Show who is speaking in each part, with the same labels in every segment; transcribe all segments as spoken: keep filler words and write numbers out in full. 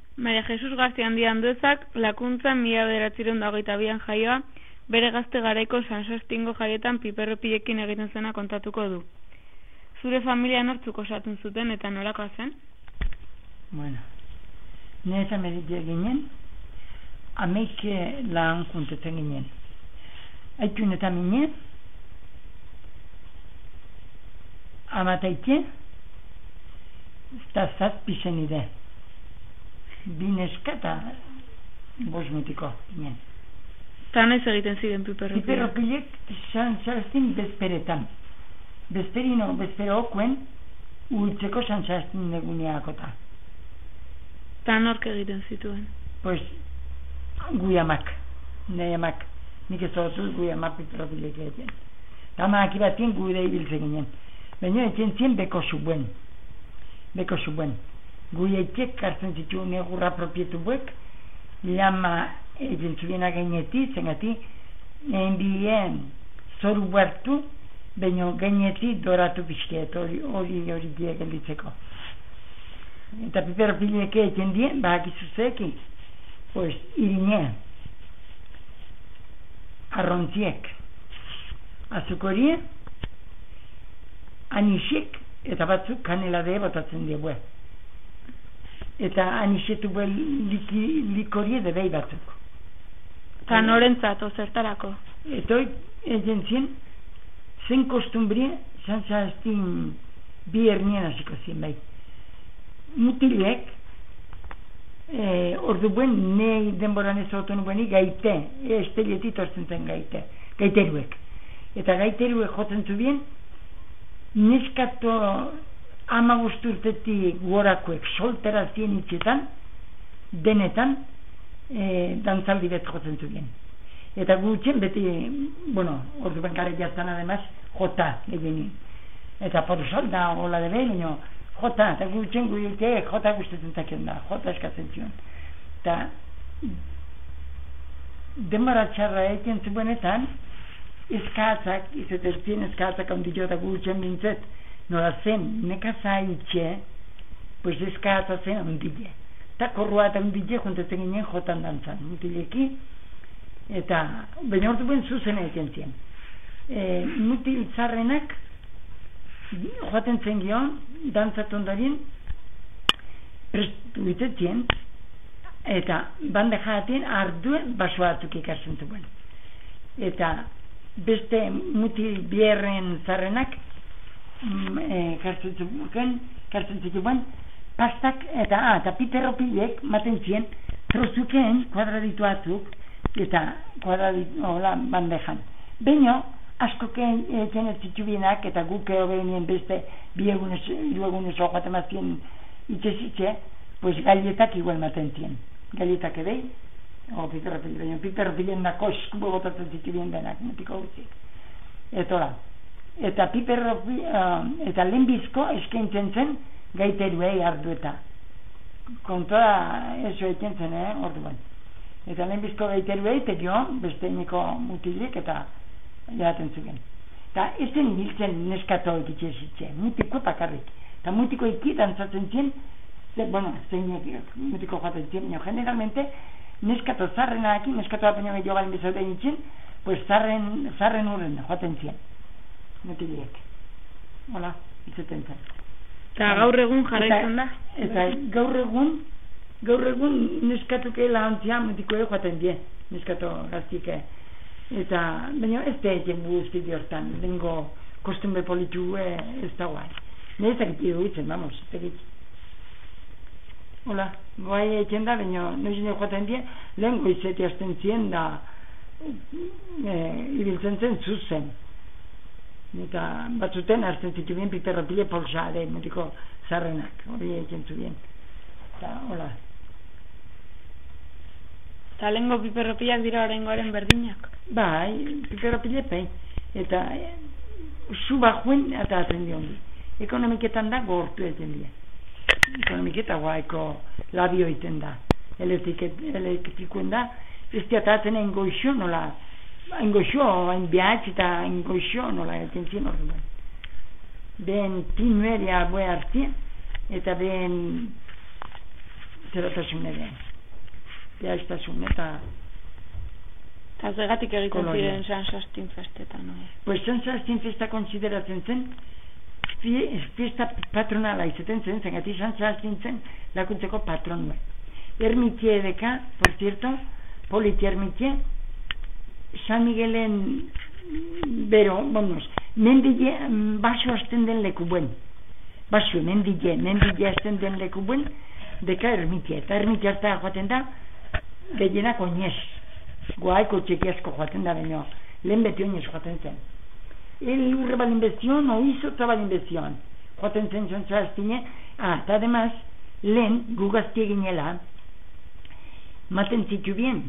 Speaker 1: Maria Jesus Garzi handi Andezak, lakuntzan mila bederatziehun eta hogeita bian jaioa, bere gazte garaiko San Sostingo jaietan piperropilekin egiten zena kontatuko du. Zure familia nortzuk osatzen zuten eta nolakoa zen?
Speaker 2: Bueno, nire ameritia ginen, ameik lan kuntetzen ginen. Aitun eta minen, amataike, eta zazpi zen ide. Bineska eta bosmutiko ginen.
Speaker 1: Eta noiz egiten ziren piperropilek?
Speaker 2: Piperropilek San Sastin bezperetan. Bezperino, bezpero okuen, ultzeko San Sastin eguneakota.
Speaker 1: Eta nork egiten zituen?
Speaker 2: Pues, guiamak, nahi amak. Nik ez hozuz guiamak piperropilek egiten. Eta amak ibatien guide ibiltze ginen. Baina egiten zien beko zubuen. Beko zubuen. Guiaitek kartzen zituen egurra propietu buek, lama egin zubiena gaineti, zengati, enbien zoru buartu, baina gaineti doratu pixkeet, hori hori hori die gelditzeko. Eta piperropileke egin dien, bahakizu zeki, pues, irine, arrontziek, azukorie, anixek, eta batzuk kanela de botatzen diebue. Eta anixetu bue liki, likorie de behi batzuk.
Speaker 1: Eta norentzat, ozertarako?
Speaker 2: Eta hoi, egin zien, zen kostumbrie, San Sastin bi hernien hasiko zien bai. Mutilek, eh, ordu buen, nei denboran ez autonu bueni, gaite, esteletit orzen zen gaite, gaiteruek. Eta gaiteruek jotzen zubien, neskato ama guzturtetik gorakoek soltera zien itxetan, denetan, e, dantzaldi bet jotzen zuen. Eta gutxen beti, bueno, ordu benkare jaztan ademaz, jota egin. Eta poruzalda, hola de behin, jota, eta gutxen guitek jota guztetzen zaken da, jota eskatzen zion. Eta denbora txarra egin zuenetan, eskatzak, izaten zien eskatzak ondillo eta gutxen bintzet, nola zen, nekaza itxe, pues eskatza zen ondile. Eta korrua eta ondile juntetzen ginen jotan dantzan, mutileki, eta baina ordu ben zuzen egiten zien. E, mutil zarrenak, joaten zen gion, dantzat ondarien, prestu itetzen, eta bande jatien arduen basoatzuk ikasen zuen. Eta beste mutil bierren zarrenak, kartzen zituen pastak eta ah, eta piperropilek maten zien trozuken kuadraditu atzuk eta kuadraditu hola bandejan. Beino askoken eten ez zitubienak eta guke hobenien beste bi egunez, hiru egunez hojaten mazien itxezitxe, pues galletak igual maten zien. Galletak edei, o piperropilek, baina piperropilen dako eskubo botatzen zitubien denak, mutiko gutzik. Eta hola. Eta piperropi, uh, eta lehenbizko eskaintzen zen gaiteruei ardu eta kontoa eso egiten zen, eh, orduan. Eta lehenbizko gaiteruei terio besteiniko mutilik eta jaten zuen. Eta ez zen hiltzen neskato egitxe zitze, mutiko pakarrik. Eta mutiko iki dantzatzen zen, ze, bueno, zeinek mutiko jaten zen, no, generalmente neskato zarrenak, neskato apenio gehiago galen bezauten itzen, pues zarren, zarren urren joaten zen. Mutiliek. Hola, izaten zen.
Speaker 1: Eta gaur egun jarraitzen da?
Speaker 2: Eta gaur egun, gaur egun neskatuke lahantzia mutikoe joaten die, neskato gaztike. Eta, baina ez da egin guzti diortan, dengo kostumbe politu ez da guai. Nire zakiti dugutzen, vamos, ez da egin. Hola, guai egin da, baina noiz joaten die, lehen goizeti hasten zien da, e, ibiltzen zen zuzen. Eta batzuten hartzen zituen piperropile polsare, mutiko zarrenak, hori egin zuen. Eta, hola.
Speaker 1: Eta lehenko piperropileak dira oraingoaren berdinak?
Speaker 2: Bai, piperropile pei. Eta e, zu bajuen eta atendi hondi. Ekonomiketan da gortu egin dira. Ekonomiketa guaiko labio egiten da. Elektrikuen da. Ez diatatzen egin goixo nola. Hain goxo, hain bihatz eta hain goxo nola egiten zien orduan. Ben tinueria bue hartzia eta ben zeratasun ere. Ja, ez da zun, eta...
Speaker 1: Eta zegatik egiten
Speaker 2: Kolonia.
Speaker 1: ziren San Sastin festetan, no?
Speaker 2: Pues San Sastin festa konsideratzen zen, fie- fiesta patronala izaten zen, zengati San Sastin zen lakuntzeko patronua. Ermitie edeka, por cierto, politi ermitie, San Miguelen bero, bonos, mendile, baso hasten den leku buen. Baso, mendile, mendile hasten den leku buen, deka ermitie. Eta ermitie harta joaten da, gehienak oinez. Goaiko txekiazko joaten da baino, lehen beti oinez joaten zen. El urre balinbezion, o izotza balinbezion. Joaten zen San Sastine, ah, eta además, lehen gugazti eginela, maten zitu bien,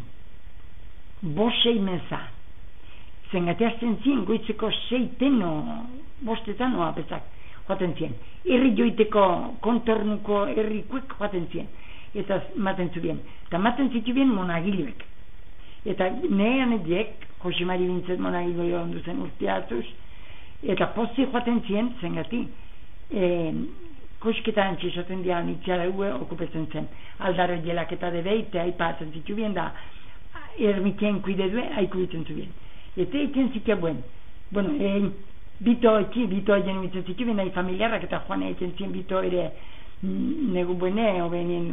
Speaker 2: bosei meza. Zengateazten zien, goitzeko seiteno, bostetan oa bezak, joaten zien. Herri joiteko kontornuko herrikuek joaten zien. Eta maten zu bien. Eta maten zitu bien monagiluek. Eta nean ediek, Josimari bintzet monagilu joan duzen urteatuz, eta pozi joaten zien, zengati, e, kosketa antxizaten dian itxara ue okupetzen zen. Aldaro jelak eta debeit, aipatzen zitu bien da, ermitien kuide due, haiku ditzen zu bien. Eta eken zikia buen. Bueno, e, bito eki, bito egen bitzen zitu bien, nahi familiarrak eta joan eken zien bito ere negu buene, obenien,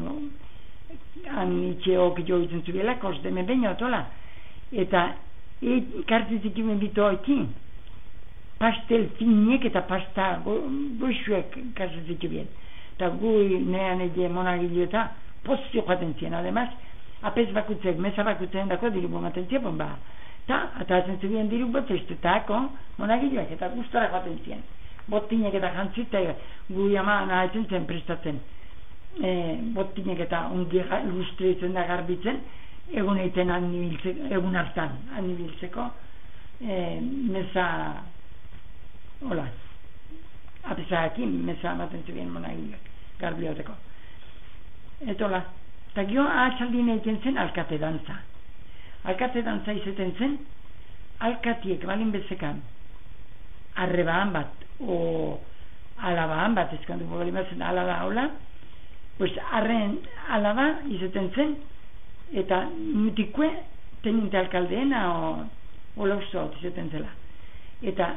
Speaker 2: han itxeok jo ditzen zu biela, kosteme baino, tola. Eta, e, kartzen zitu bien bito eki, pastel finek eta pasta goxuek kartzen zitu bien. Eta gui nean ege monagilu eta pozio joaten zien, además, apez bakutzek, meza bakutzen dako diru bomaten zien, ba. Eta, atatzen zuen diru bat festetako monagiluak eta guztara joaten zien. Botinek eta jantzita gui ama nahetzen zen prestatzen. E, botinek eta ongi ilustretzen da garbitzen, egun eiten egun hartan anibiltzeko, e, meza, hola, apesakin meza amaten zuen monagiluak, garbioteko. Eta hola, eta gio ahaltzaldien egiten zen alkate dantza. Alkate dantza izaten zen, alkatiek balin bezekan, arrebaan bat, o alabaan bat, eskandu balin bazen alaba hola, pues arren alaba izaten zen, eta mutikue teninte alkaldeena, o lauzo izaten zela. Eta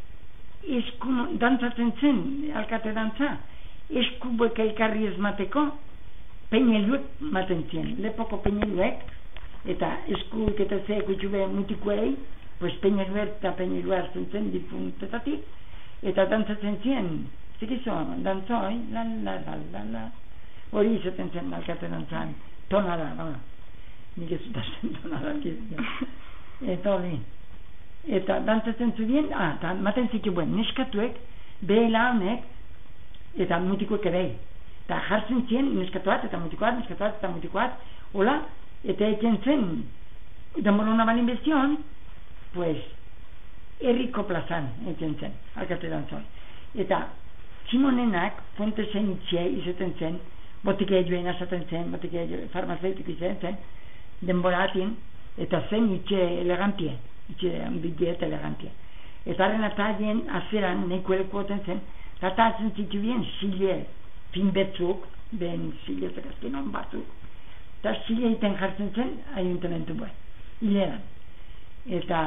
Speaker 2: esku dantzatzen zen, alkate dantza, esku buek elkarri ez mateko, peineluek maten zien, lepoko peineluek, eta eskuik eta ze gutxube mutikuei, pues peineluek eta peinelua hartzen zen difuntetatik, eta dantzatzen zien, zikizo, dantzoi, la la la la la, hori izaten zen alkate dantzan, tonada, no, nik ez utazen tonada, eta hori, eta dantzatzen zuen, ah, eta maten zituen, neskatuek, behela honek, eta mutikuek ere, eta jartzen zien neskatuat, eta mutikoat, neskatuat, eta mutikoat, hola, eta eken zen, demorona balin bezion, pues, herriko plazan eken zen, alkate dantzoi. Eta, tximonenak, fonte zen itxe izaten zen, botikea joen azaten zen, botikea joen farmazeutik izaten zen, denboratin, eta zen itxe elegantie, itxe ambidie eta elegantie. Eta arren ataien azeran, neko elkoten zen, eta atzen zitu bien zile, fin betzuk, ben zile eta kaskenon batzuk, eta zile iten jartzen zen ayuntamentu buen, hileran. Eta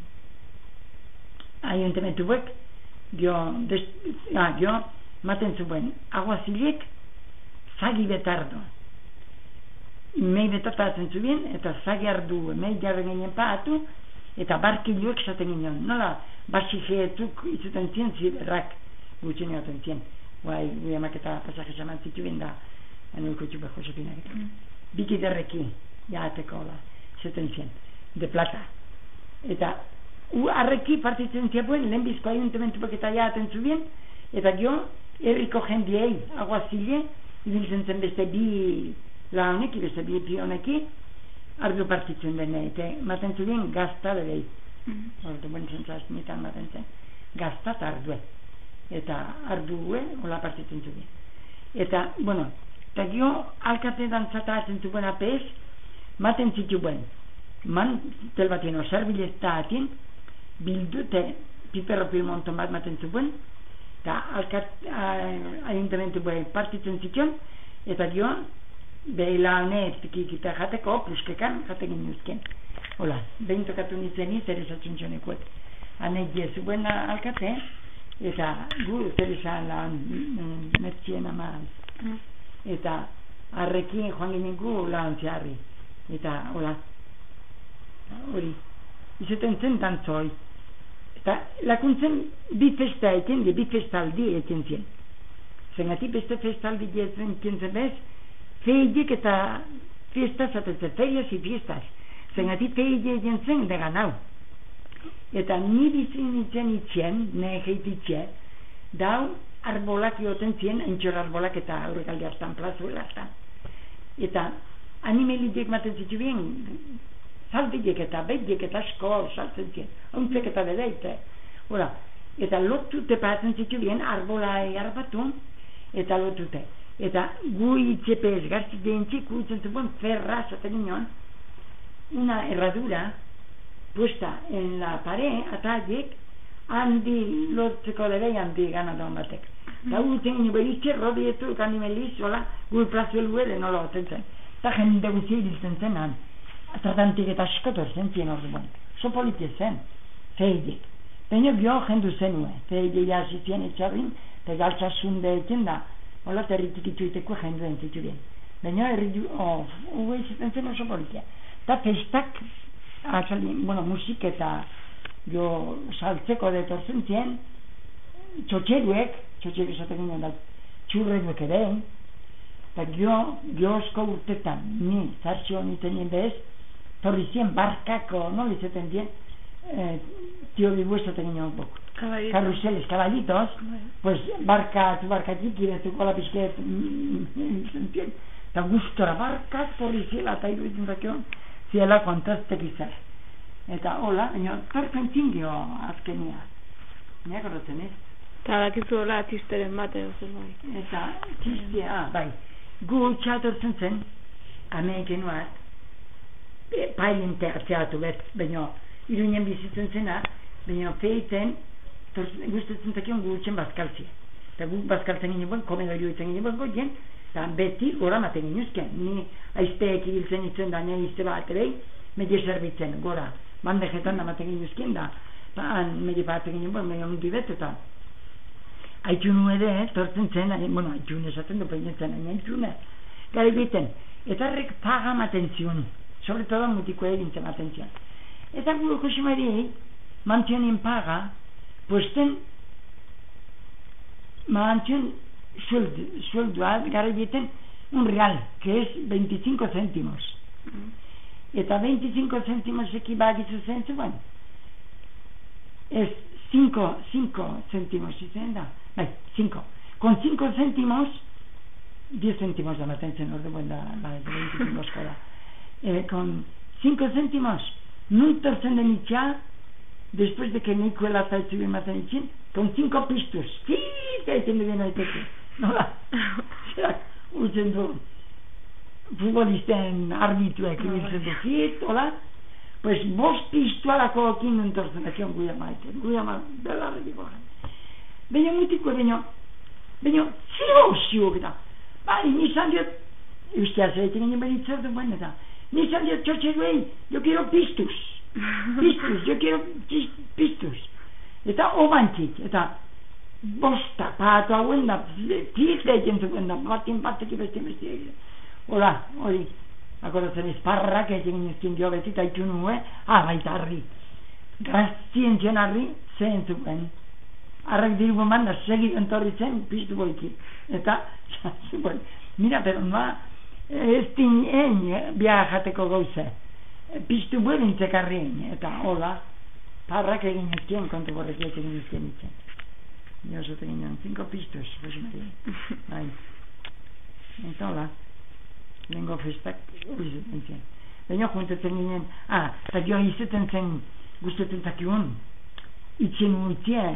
Speaker 2: ayuntamentu buek, gio, des, ah, gio, maten zuen, aguazilek, zagi betardo. Mei betatatzen zuen, eta zagi ardu, mei jarren ginen paatu, eta barkiluek zaten ginen. Nola, basijeetuk izuten zien ziberrak, gutxen egoten zien. Guai, gui amak eta pasaje zaman zituen da, anuiko txupe Josepinak eta. Mm. Biki derreki, jaateko da, zeten zien, de plata. Eta, u arreki partitzen ziapuen, lehenbizko ayuntamentuak eta jaaten zuen, eta gio, herriko jendiei, aguazile, ibiltzen zen beste bi launek, beste bi pioneki, ardu partitzen dene, eta maten zuen gazta berei. Mm. Ordu, buen zentzaznetan maten zen, gazta eta ardue. Eta ardue, hola partitzen zuen. Eta, bueno, eta gio, alkate dantzata zentuen apez, maten zituen, man, tel batien, osarbillezta atien, bildute, piperro pilmonton bat maten zuen, eta alkat, ayuntamentu buen partitzen zituen, eta gio, behila honet kikita jateko, puskekan jatekin nuzken. Hola, behin tokatu nintzen zer esatzen txonekuet. Hanek jezuen alkate, eta gu zer esan lan mertzien ama. Mm. Eta arrekin joan ginen gu lan zeharri. Eta, hola, hori, izaten zen dantzoi. Eta lakuntzen bi festa eken, bi festaldi eken zien. Zengatik beste festaldi jetzen kentzen bez, feiek eta fiestas atetzen, ferias y fiestas. Zengatik feie jentzen degan hau. Eta niri zinitzen itxen, nehe itxen, dau arbolak ioten zien, entxor arbolak eta aurrekalde hartan, plazuela hartan. Eta animelitek maten zitu bien, zaldiek eta behiek eta asko saltzen zien, ontzek eta bedeite. Hora, eta lotute patzen zitu bien, arbola egarbatu, eta lotute. Eta gu itxepez gazti dentzik, gu itzen zuen ferra zaten ginen, una herradura puesta en la pared, ataiek, handi lotzeko dere handi ganadon batek. Eta gu itzen ginen beritxe, rodietu, kanimeliz, hola, gu plazuelu ere nola goten zen. Eta jende guzti irizten zen, han. Tratantik eta askotor zen zien hor duen. So politia zen, feidik. Baina gio jendu zenue, feide jasi zien etxarrin, eta galtsasunde eken da, hola territik itxuiteko jendu entzitu bien. Baina erridu, oh, uge izaten zen oso politia. Eta festak, atzaldi, bueno, musik eta jo saltzeko detorzen zien, txotxeruek, txotxeru esaten ginen da, txurreduek ere, eta gio, giozko urtetan, ni, zartxo nitenien bez, torri zien barkako, no, izaten dien, eh, tío bibu esaten ginen bok. Carruseles, caballitos, pues barka, tu barkatik, iretuko la pizket, eta gustora barkak torri ziela, eta iruditzen dakion, ziela kontaztek izan. Eta hola, baina torpen tingio azkenia. Niak horretzen ez?
Speaker 1: Eta bakizu hola txisteren bate, ozen bai.
Speaker 2: Eta txistea, ah, bai. Gu txatortzen zen, ameikenuat, paien teatzeatu bet, baina iruinen bizitzen zena, baina feiten, guztetzen takion gu utxen bazkaltzia. Eta gu bazkaltzen ginen buen, komedorio itzen ginen buen goien, eta beti gora maten ginuzken. Ni aizpeek ibiltzen itzen da, nire izte bat ere, medio zerbitzen, gora. Bandejetan da maten ginuzken da, han medio bat ginen buen, medio mundi bet, eta haitxunu ere, tortzen zen, bueno, haitxune esaten du peinetzen, haitxune, gara egiten, eta horrek paga maten zion, sobre todo mutiko egintzen maten zion. Eta gure josimari, mantzionin paga, puesten, mantzion sueldua, gara egiten, un real, que es veinticinco céntimos. Mm. Eta veinticinco céntimos ekibagizu zen zuen, es cinco, cinco céntimos, izen da, bai, cinco. Con cinco céntimos, diez céntimos da maten zen orde buen da, bai, veinticinco eskola. Eh, con cinco céntimos, nun torzen den itxa, después de que Nico el ataitzu bien maten itxin, con cinco pistos, sí, te eten de bien aiteke. Nola, zerak, utzen du, futbolisten arbituek ibiltzen du hit, hola, pues bost pistoalako okin nun torzen akion guia maiten, guia ma, belarri goren. Baina mutiko, baina, baina, zio, zio, eta, bai, nizan diot, eustea zaiten ginen benitzar du buen, eta, nizan diot, txotxeruei, yo quiero pistus, pistus, yo quiero pistus, eta obantik, eta, bosta, pato hauen da, tizle jentzuen da, batin batek ibesti besti egin. Hola, hori, akordatzen esparrak egin ezkin jo beti, eta itxun nue, ah, baita harri. Gaztien zen harri, zen zuen. Arrak dirgo manda, segi entorri zen, piztu boiki. Eta, zuen, mira, pero no, ez tinen viajateko gauze. Piztu buen intzekarrien, eta hola, parrak egin ezkien, kontu borrek egin ezkien itzen. Yo eso tenía cinco pistos, pues me bai. Eta hola, lengo festak, uizetan zen. Baina juntatzen ginen, ah, eta jo izetan zen guztetan takion, itzen uitie,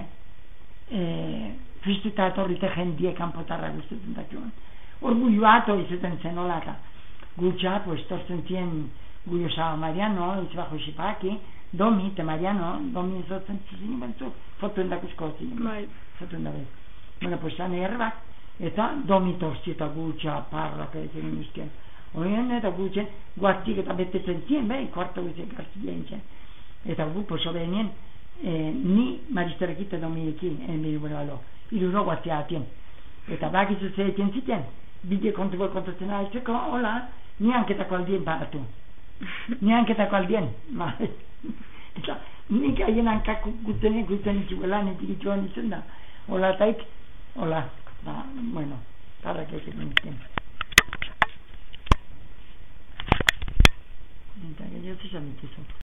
Speaker 2: eh, festuta atorrite jendie kanpotarra guztetan takion. Orgulloato izetan zen hola, eta gutxa, pues torzen zien Gullo Saba Mariano, izbajo xipaki, Domi, te Mariano, Domi izotzen zizini bentzu, fotuen dakusko zinen.
Speaker 1: Bai.
Speaker 2: Fotuen da bez. Bueno, pues zane erbak, eta Domi torzi eta gutxa, parrak egiten guztien. Oien eta gutzen, guaztik eta betetzen zien, bai, kuarto guzen gartzi zen. Eta gu, poso behenien, e, ni maristerekit edo miekin, enbiri bera alo, iruro guaztia atien. Eta bakizu zeetien ziten, bide kontu boi kontatzen aritzeko, hola, ni hanketako aldien paratu. Ni hanketako aldien, ma. Eta nik haien hankak gutenen guten itxuela, netik itxuan izan da. Hola, taik, hola, ba, bueno, tarrak ez egin zen. Eta gehiago zizan dituzu.